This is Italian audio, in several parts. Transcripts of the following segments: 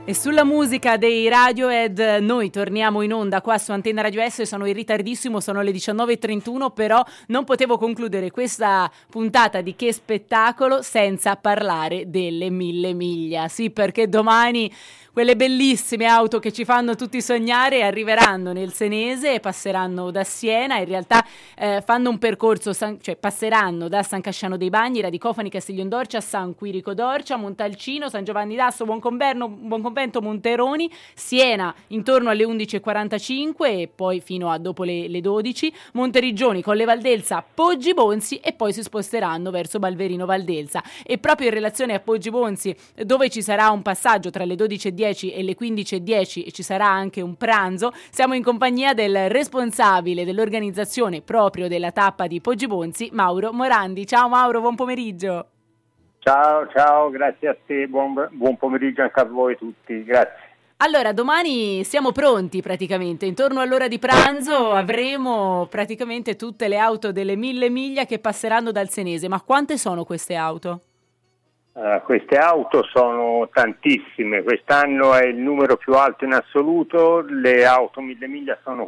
E sulla musica dei Radiohead noi torniamo in onda qua su Antenna Radio S. Sono in ritardissimo, sono le 19:31, però non potevo concludere questa puntata di Che spettacolo senza parlare delle 1000 miglia. Sì, perché domani quelle bellissime auto che ci fanno tutti sognare arriveranno nel Senese e passeranno da Siena. In realtà fanno un percorso, cioè passeranno da San Casciano dei Bagni, Radicofani, Castiglion d'Orcia, San Quirico d'Orcia, Montalcino, San Giovanni d'Asso, Buonconvento, Monteroni, Siena intorno alle 11:45 e poi fino a dopo le 12, Monteriggioni, Colle Valdelsa, Poggi Bonzi e poi si sposteranno verso Balverino Valdelsa. E proprio in relazione a Poggi Bonzi, dove ci sarà un passaggio tra le 12:10 e le 15:10 e ci sarà anche un pranzo, siamo in compagnia del responsabile dell'organizzazione proprio della tappa di Poggi Bonzi, Mauro Morandi. Ciao Mauro, buon pomeriggio. Ciao, grazie a te, buon pomeriggio anche a voi tutti, grazie. Allora, domani siamo pronti praticamente, intorno all'ora di pranzo avremo praticamente tutte le auto delle 1000 miglia che passeranno dal Senese, ma quante sono queste auto? Queste auto sono tantissime, quest'anno è il numero più alto in assoluto, le auto 1000 miglia sono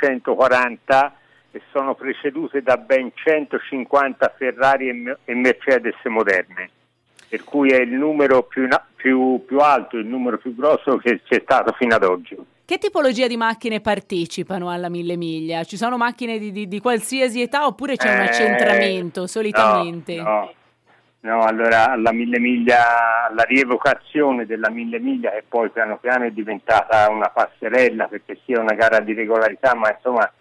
440 e sono precedute da ben 150 Ferrari e Mercedes moderne, per cui è il numero più alto, il numero più grosso che c'è stato fino ad oggi. Che tipologia di macchine partecipano alla 1000 miglia? Ci sono macchine di qualsiasi età oppure c'è un accentramento solitamente? No, allora alla 1000 miglia, la rievocazione della 1000 miglia che poi piano piano è diventata una passerella perché sia una gara di regolarità, ma insomma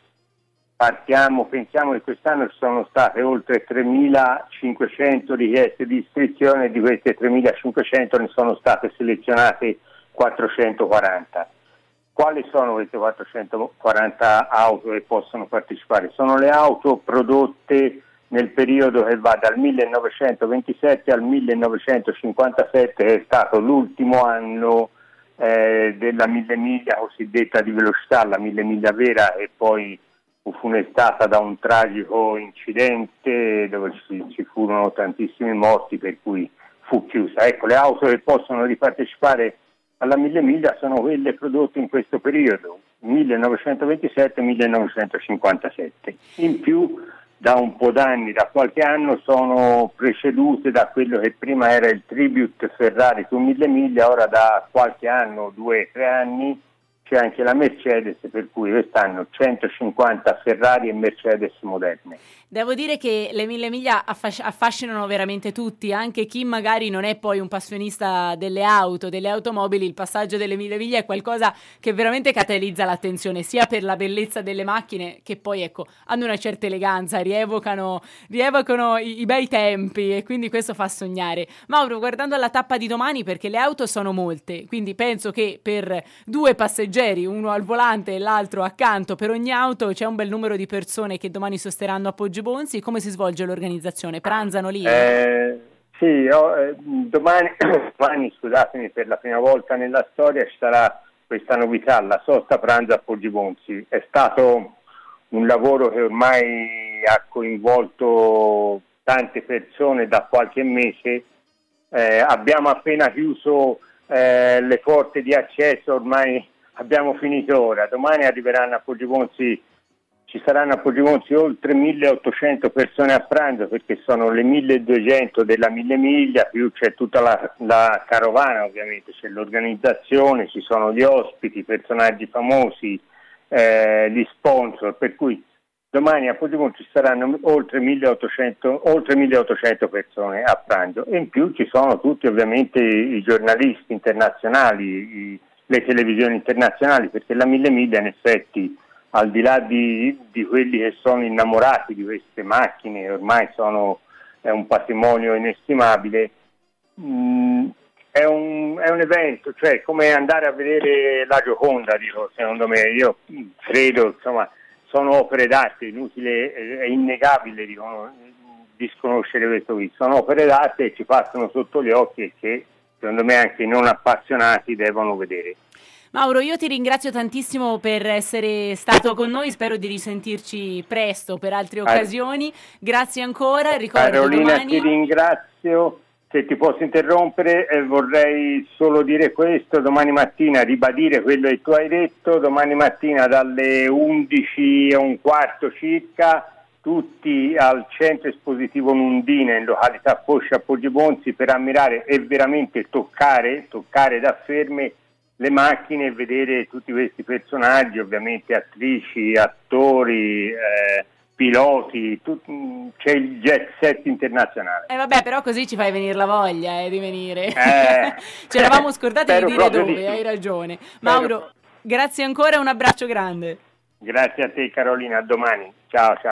pensiamo che quest'anno ci sono state oltre 3.500 richieste di iscrizione e di queste 3.500 ne sono state selezionate 440. Quali sono queste 440 auto che possono partecipare? Sono le auto prodotte nel periodo che va dal 1927 al 1957, che è stato l'ultimo anno della 1000 miglia cosiddetta di velocità, la 1000 miglia vera, e poi fu funestata da un tragico incidente dove ci furono tantissimi morti, per cui fu chiusa. Ecco, le auto che possono ripartecipare alla 1000 miglia sono quelle prodotte in questo periodo, 1927-1957. In più, da un po' d'anni, da qualche anno, sono precedute da quello che prima era il Tribute Ferrari su 1000 miglia, ora da qualche anno, 2-3 anni, c'è anche la Mercedes, per cui quest'anno 150 Ferrari e Mercedes moderne. Devo dire che le 1000 miglia affascinano veramente tutti, anche chi magari non è poi un passionista delle auto, delle automobili. Il passaggio delle 1000 miglia è qualcosa che veramente catalizza l'attenzione, sia per la bellezza delle macchine che poi ecco hanno una certa eleganza, rievocano i bei tempi e quindi questo fa sognare. Mauro, guardando alla tappa di domani, perché le auto sono molte, quindi penso che per 2 passeggeri, uno al volante e l'altro accanto per ogni auto, c'è un bel numero di persone che domani sosteranno a Poggi Bonzi. Come si svolge l'organizzazione? Pranzano lì? Sì, domani, scusatemi, per la prima volta nella storia ci sarà questa novità, la sosta pranzo a Poggi Bonzi. È stato un lavoro che ormai ha coinvolto tante persone da qualche mese. Abbiamo appena chiuso le porte di accesso, ormai abbiamo finito ora. Domani arriveranno a Poggi Bonzi. Ci saranno a Poggi Bonzi oltre 1.800 persone a pranzo, perché sono le 1.200 della 1000 miglia, più c'è tutta la carovana, ovviamente c'è l'organizzazione, ci sono gli ospiti, personaggi famosi, gli sponsor, per cui domani a Poggi Bonzi ci saranno oltre 1.800 persone a pranzo, e in più ci sono tutti ovviamente i giornalisti internazionali, le televisioni internazionali, perché la 1000 miglia in effetti, al di là di quelli che sono innamorati di queste macchine, ormai è un patrimonio inestimabile, è un evento, cioè come andare a vedere la Gioconda, dico, secondo me. Io credo, insomma, sono opere d'arte, inutile, è innegabile disconoscere questo qui, sono opere d'arte e ci passano sotto gli occhi e che secondo me anche i non appassionati devono vedere. Mauro, io ti ringrazio tantissimo per essere stato con noi, spero di risentirci presto per altre occasioni. Grazie ancora, ricordo Carolina, domani... ti ringrazio se ti posso interrompere, vorrei solo dire questo: domani mattina ribadire quello che tu hai detto, domani mattina dalle 11:15 circa, tutti al centro espositivo Nundina in località Foscia a Poggibonsi per ammirare e veramente toccare da ferme le macchine e vedere tutti questi personaggi, ovviamente attrici, attori, piloti, c'è il jet set internazionale. Vabbè, però così ci fai venire la voglia di venire. Ci eravamo scordati di dire dove, hai ragione. Mauro, grazie ancora e un abbraccio grande. Grazie a te Carolina, a domani. Ciao.